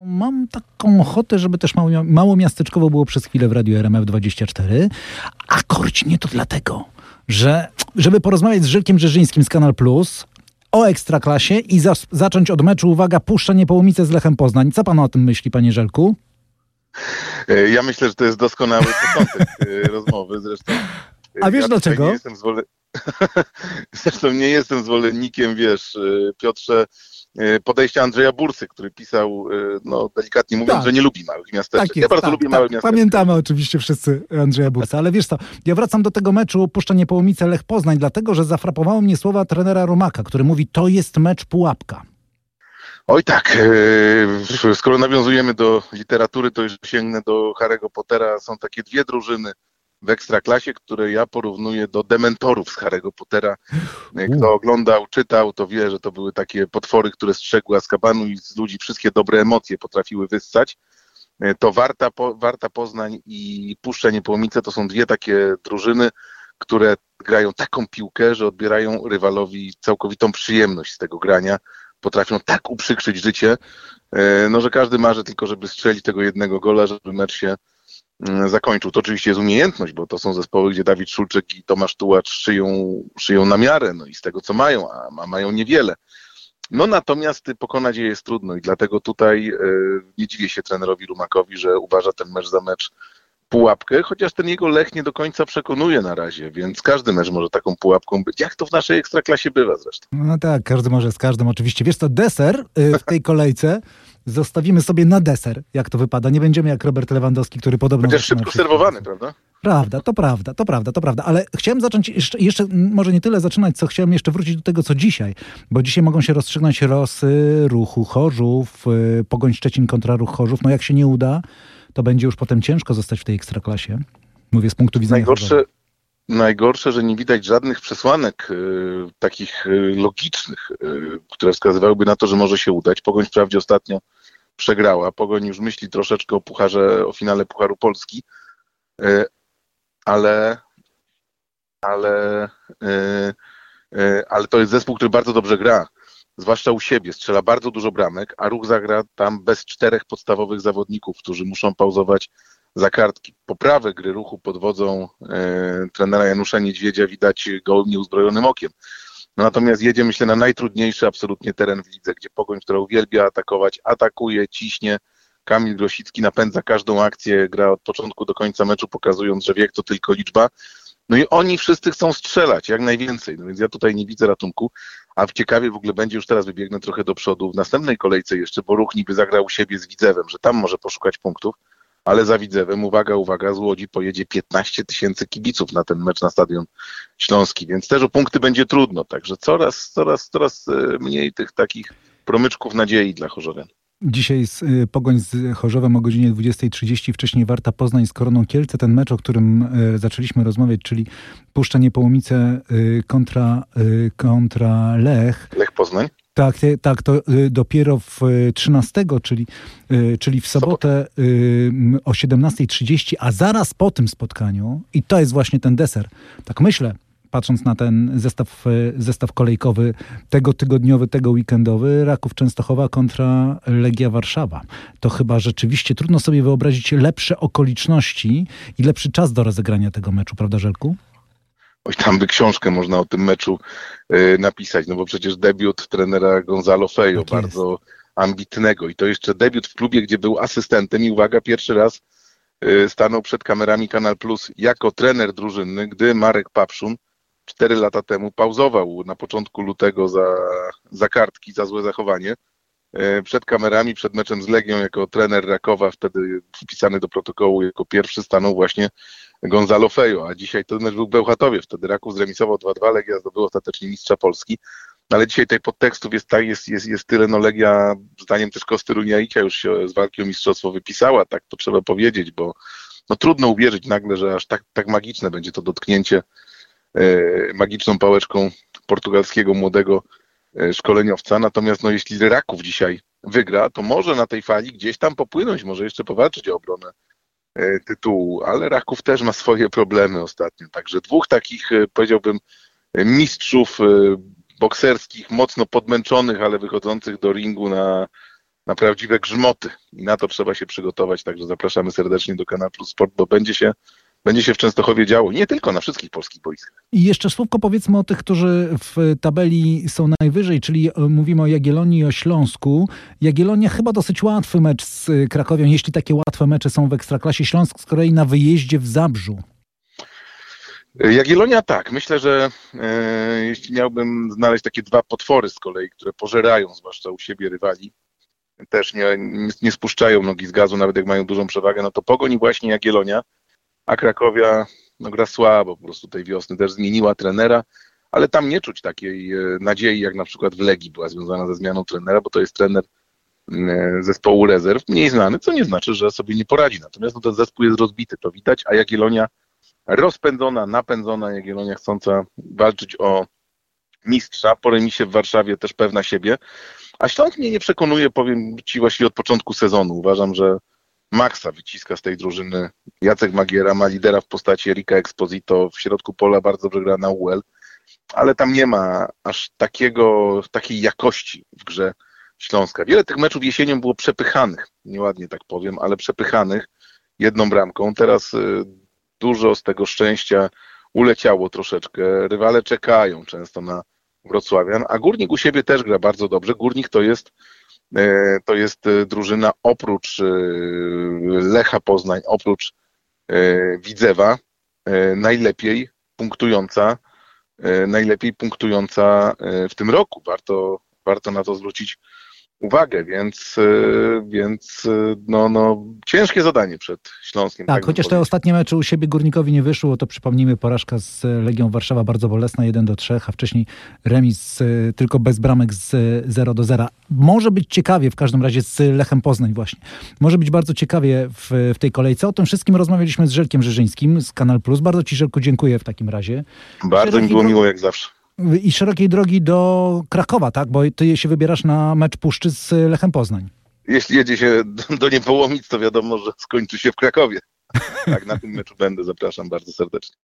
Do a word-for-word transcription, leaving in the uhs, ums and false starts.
Mam taką ochotę, żeby też mało, mało miasteczkowo było przez chwilę w Radiu R M F dwadzieścia cztery, a korć nie to dlatego, że żeby porozmawiać z Żylkiem Brzeżyńskim z Kanal Plus o Ekstraklasie i za, zacząć od meczu, uwaga, Puszcza Niepołomice z Lechem Poznań. Co pan o tym myśli, panie Żelku? Ja myślę, że to jest doskonały początek rozmowy. Zresztą, a wiesz ja dlaczego? Nie jestem zwole... Zresztą nie jestem zwolennikiem, wiesz, Piotrze, podejścia Andrzeja Bursy, który pisał, no delikatnie mówiąc, tak, że nie lubi małych miasteczek. Tak jest, ja bardzo tak, lubię tak. małe miasteczka. Pamiętamy oczywiście wszyscy Andrzeja Bursa, ale wiesz co, ja wracam do tego meczu Puszcza Niepołomice Lech Poznań, dlatego, że zafrapowały mnie słowa trenera Rumaka, który mówi, to jest mecz pułapka. Oj tak, skoro nawiązujemy do literatury, to już sięgnę do Harry'ego Pottera. Są takie dwie drużyny w Ekstraklasie, które ja porównuję do dementorów z Harry'ego Pottera. Kto oglądał, czytał, to wie, że to były takie potwory, które strzegły Azkabanu i z ludzi wszystkie dobre emocje potrafiły wyssać. To Warta, po, Warta Poznań i Puszcza Niepołomice to są dwie takie drużyny, które grają taką piłkę, że odbierają rywalowi całkowitą przyjemność z tego grania. Potrafią tak uprzykrzyć życie, no że każdy marzy tylko, żeby strzelić tego jednego gola, żeby mecz się zakończył. To oczywiście jest umiejętność, bo to są zespoły, gdzie Dawid Szulczyk i Tomasz Tułacz szyją, szyją na miarę, no i z tego co mają, a, a mają niewiele. No natomiast pokonać je jest trudno i dlatego tutaj e, nie dziwię się trenerowi Rumakowi, że uważa ten mecz za mecz pułapkę, chociaż ten jego Lech nie do końca przekonuje na razie, więc każdy mecz może taką pułapką być, jak to w naszej Ekstraklasie bywa zresztą. No tak, każdy może z każdym oczywiście. Wiesz co, deser w tej kolejce zostawimy sobie na deser, jak to wypada. Nie będziemy jak Robert Lewandowski, który podobno... Chociaż szybko serwowany, prawda? Prawda, to prawda, to prawda, to prawda. Ale chciałem zacząć jeszcze, jeszcze, może nie tyle zaczynać, co chciałem jeszcze wrócić do tego, co dzisiaj. Bo dzisiaj mogą się rozstrzygnąć losy Ruchu Chorzów, Pogoń Szczecin kontra Ruch Chorzów. No jak się nie uda, to będzie już potem ciężko zostać w tej Ekstraklasie. Mówię z punktu widzenia... Najgorsze, najgorsze że nie widać żadnych przesłanek y, takich y, logicznych, y, które wskazywałyby na to, że może się udać. Pogoń wprawdzie ostatnio przegrała. Pogoń już myśli troszeczkę o pucharze, o finale Pucharu Polski, y, ale ale, y, y, ale to jest zespół, który bardzo dobrze gra. Zwłaszcza u siebie, strzela bardzo dużo bramek, a Ruch zagra tam bez czterech podstawowych zawodników, którzy muszą pauzować za kartki. Poprawę gry Ruchu pod wodzą e, trenera Janusza Niedźwiedzia widać gołym, nieuzbrojonym okiem. No natomiast jedzie, myślę, na najtrudniejszy absolutnie teren w lidze, gdzie Pogoń, która uwielbia atakować, atakuje, ciśnie. Kamil Grosicki napędza każdą akcję, gra od początku do końca meczu, pokazując, że wiek to tylko liczba. No i oni wszyscy chcą strzelać, jak najwięcej. No więc ja tutaj nie widzę ratunku. A w ciekawie w ogóle będzie, już teraz wybiegnę trochę do przodu, w następnej kolejce jeszcze, bo Ruch niby zagrał u siebie z Widzewem, że tam może poszukać punktów, ale za Widzewem, uwaga, uwaga, z Łodzi pojedzie piętnaście tysięcy kibiców na ten mecz na Stadion Śląski, więc też o punkty będzie trudno, także coraz, coraz, coraz mniej tych takich promyczków nadziei dla Chorzowian. Dzisiaj z, y, Pogoń z Chorzowem o godzinie dwudziestej trzydzieści, wcześniej Warta Poznań z Koroną Kielce. Ten mecz, o którym y, zaczęliśmy rozmawiać, czyli Puszcza Niepołomice y, kontra, y, kontra Lech. Lech Poznań? Tak, tak, to y, dopiero w trzynastego, czyli, y, czyli w sobotę y, o siedemnastej trzydzieści, a zaraz po tym spotkaniu, i to jest właśnie ten deser, tak myślę, patrząc na ten zestaw, zestaw kolejkowy, tego tygodniowy, tego weekendowy, Raków Częstochowa kontra Legia Warszawa. To chyba rzeczywiście trudno sobie wyobrazić lepsze okoliczności i lepszy czas do rozegrania tego meczu, prawda, Żelku? Oj, tam by książkę można o tym meczu y, napisać, no bo przecież debiut trenera Gonzalo Fejo, tak bardzo ambitnego i to jeszcze debiut w klubie, gdzie był asystentem i uwaga, pierwszy raz y, stanął przed kamerami Kanal Plus jako trener drużynny, gdy Marek Papszun cztery lata temu pauzował na początku lutego za, za kartki, za złe zachowanie. Przed kamerami, przed meczem z Legią jako trener Rakowa, wtedy wpisany do protokołu jako pierwszy stanął właśnie Gonzalo Fejo, a dzisiaj ten mecz był w Bełchatowie. Wtedy Raków zremisował dwa dwa, Legia zdobyła ostatecznie mistrza Polski. Ale dzisiaj tej podtekstów jest, jest, jest, jest tyle, no Legia zdaniem też Kosty Runiaicia już się z walki o mistrzostwo wypisała, tak to trzeba powiedzieć, bo no trudno uwierzyć nagle, że aż tak, tak magiczne będzie to dotknięcie magiczną pałeczką portugalskiego młodego szkoleniowca. Natomiast no, jeśli Raków dzisiaj wygra, to może na tej fali gdzieś tam popłynąć, może jeszcze powalczyć o obronę tytułu, ale Raków też ma swoje problemy ostatnio. Także dwóch takich, powiedziałbym, mistrzów bokserskich, mocno podmęczonych, ale wychodzących do ringu na, na prawdziwe grzmoty i na to trzeba się przygotować, także zapraszamy serdecznie do Kanal Plus Sport, bo będzie się, będzie się w Częstochowie działo, nie tylko na wszystkich polskich boiskach. I jeszcze słówko powiedzmy o tych, którzy w tabeli są najwyżej, czyli mówimy o Jagiellonii i o Śląsku. Jagiellonia chyba dosyć łatwy mecz z Krakowią, jeśli takie łatwe mecze są w Ekstraklasie. Śląsk z kolei na wyjeździe w Zabrzu. Jagiellonia tak. Myślę, że e, jeśli miałbym znaleźć takie dwa potwory z kolei, które pożerają zwłaszcza u siebie rywali, też nie, nie, nie spuszczają nogi z gazu, nawet jak mają dużą przewagę, no to Pogoń i właśnie Jagiellonia, a Krakowia no, gra słabo, po prostu tej wiosny też zmieniła trenera, ale tam nie czuć takiej e, nadziei, jak na przykład w Legii była związana ze zmianą trenera, bo to jest trener e, zespołu rezerw, mniej znany, co nie znaczy, że sobie nie poradzi. Natomiast no, ten zespół jest rozbity, to widać, a Jagiellonia rozpędzona, napędzona, Jagiellonia chcąca walczyć o mistrza, po remisie w Warszawie też pewna siebie. A Śląsk mnie nie przekonuje, powiem Ci właściwie od początku sezonu. Uważam, że maksa wyciska z tej drużyny Jacek Magiera, ma lidera w postaci Erika Exposito, w środku pola bardzo dobrze gra na U L, ale tam nie ma aż takiego, takiej jakości w grze Śląska. Wiele tych meczów jesienią było przepychanych, nieładnie tak powiem, ale przepychanych jedną bramką. Teraz dużo z tego szczęścia uleciało troszeczkę. Rywale czekają często na Wrocławian, a Górnik u siebie też gra bardzo dobrze. Górnik to jest, to jest drużyna oprócz Lecha Poznań, oprócz Widzewa, najlepiej punktująca, najlepiej punktująca w tym roku. Warto, warto na to zwrócić uwagę, więc, więc no, no, ciężkie zadanie przed Śląskiem. Tak, tak chociaż te ostatnie mecze u siebie Górnikowi nie wyszło, to przypomnijmy porażka z Legią Warszawa bardzo bolesna, jeden do trzech, a wcześniej remis tylko bez bramek z zero do zera. Może być ciekawie w każdym razie z Lechem Poznań właśnie. Może być bardzo ciekawie w, w tej kolejce. O tym wszystkim rozmawialiśmy z Żelkiem Żyżyńskim z Kanal Plus. Bardzo Ci, Żelku, dziękuję w takim razie. Bardzo mi było miło jak zawsze. I szerokiej drogi do Krakowa, tak? Bo ty się wybierasz na mecz Puszczy z Lechem Poznań. Jeśli jedzie się do Niepołomic, to wiadomo, że skończy się w Krakowie. Tak, na tym meczu będę. Zapraszam bardzo serdecznie.